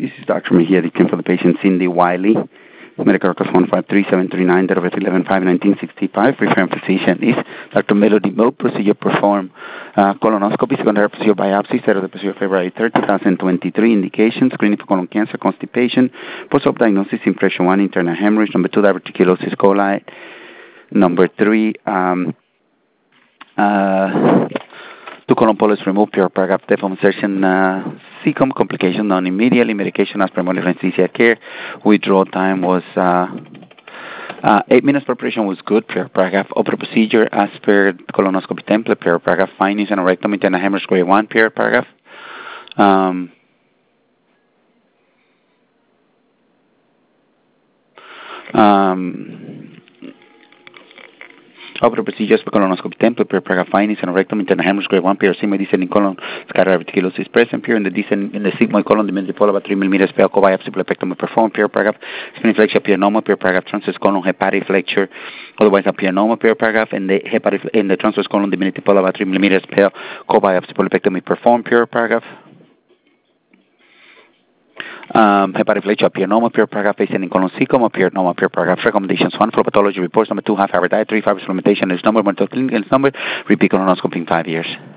This is Dr. Mejia, the team for the patient Cindy Wiley. Medical records 153-739, date of birth 11/5/1965. Referring physician is Dr. Melody Moe. Procedure performed colonoscopy, secondary procedure biopsy, set of the procedure February 3rd, 2023. Indications: screening for colon cancer, constipation, post-op diagnosis, impression 1, internal hemorrhage, number 2, diverticulosis coli, number 3, 2 colon polyps removed, pure paragraph, depth of insertion, cecum, complication done immediately, medication as per modified anesthesia care. Withdrawal time was 8 minutes. Preparation was good, pure paragraph. Open procedure as per colonoscopy template, pure paragraph. Findings and rectum, internal hemorrhage grade 1, pure paragraph. Open procedures for colonoscopy template, pure paragraph. Findings and rectum, internal hemorrhage grade 1, pure sigmoid descending colon, scatter diverticulosis present, pure in the sigmoid colon, diminutive polyp about 3 millimeters, pale co-biopsy, pulopectomy performed, pure paragraph. Spinning flexure, pianoma, pure paragraph. Transverse colon, hepatic flexure, otherwise a pianoma, pure paragraph. In the transverse colon, diminutive polyp about 3 millimeters, pale co-biopsy, pulopectomy performed, pure paragraph. Hepatic flexure, pianoma, pure paragraph, ascending colon, cecum, pianoma, pure paragraph. Recommendations: 1, flow pathology reports. Number 2, half-hour diet. 3, fiber supplementation is number. 1, clinical number. Repeat colonoscopy in 5 years.